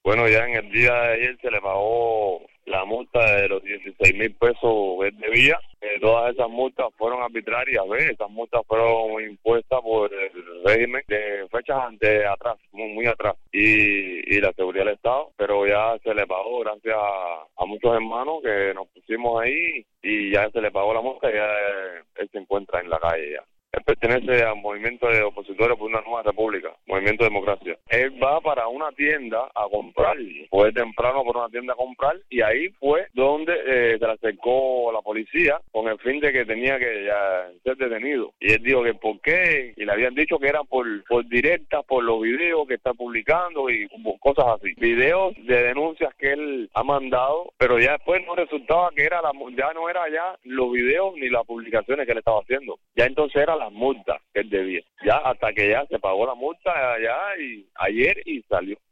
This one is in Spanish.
Bueno, ya en el día de ayer se le pagó la multa de los 16,000 pesos que debía. Todas esas multas fueron arbitrarias, ¿ves? Esas multas fueron impuestas por el régimen de fechas atrás, muy atrás, y la seguridad del Estado, pero ya se le pagó gracias a muchos hermanos que nos pusimos ahí y ya se le pagó la multa y ya él se encuentra en la calle ya. Él pertenece al movimiento de opositores por una nueva república, Movimiento de Democracia. Él va para una tienda a comprar, fue temprano por una tienda a comprar y ahí fue donde se le acercó la policía con el fin de que tenía que ya ser detenido. Y él dijo que por qué, y le habían dicho que era por directas, por los videos que está publicando y cosas así. Videos de denuncias que él ha mandado, pero ya después no resultaba que ya no era ya los videos ni las publicaciones que él estaba haciendo. Ya entonces era las multas que él debía. Ya hasta que ya se pagó la multa ya y ayer y salió.